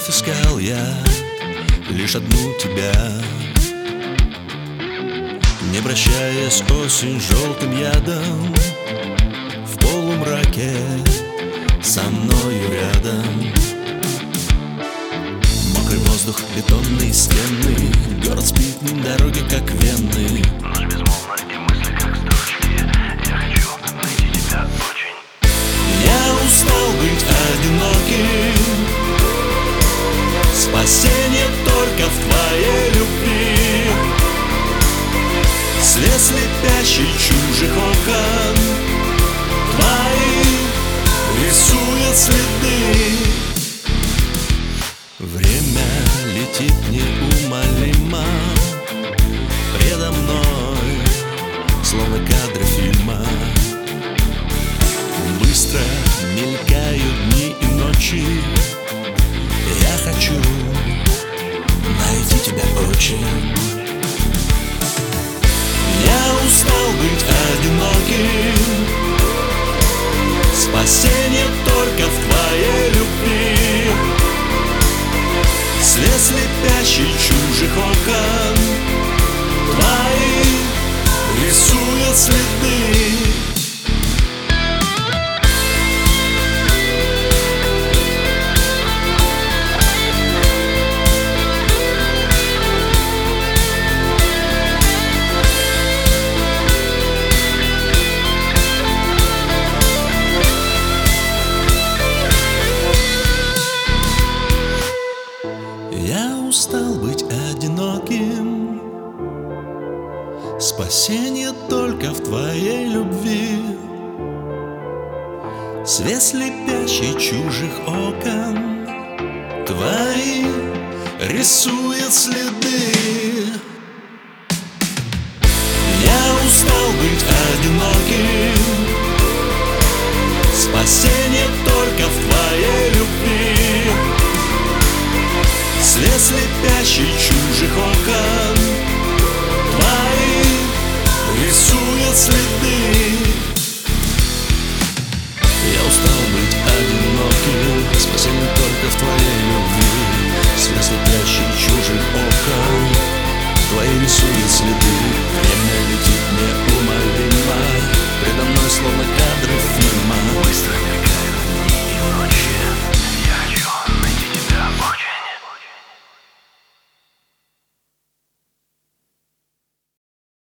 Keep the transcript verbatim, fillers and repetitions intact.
Вновь искал я лишь одну тебя, не прощаясь, осень желтым ядом. В полумраке со мною рядом мокрый воздух, бетонные стены, город спит, дороги как вены. Ночь безмолвна, и мысли как строчки. Я хочу найти тебя очень. Я устал быть одиноким, спасение только в твоей любви. Свет слепящий чужих окон твои рисует следы. Время летит неумолимо предо мной, словно кадры фильма. Быстро мелькают дни и ночи. Я хочу найти тебя очень. Я устал быть одиноким, спасение только в твоей любви. Свет слепящий чужих окон твои рисует следы. Я устал быть одиноким, спасение только в твоей любви. Свет слепящий чужих окон твои рисует следы. Я устал быть одиноким, спасение только в твоей любви. Свет слепящий чужих окон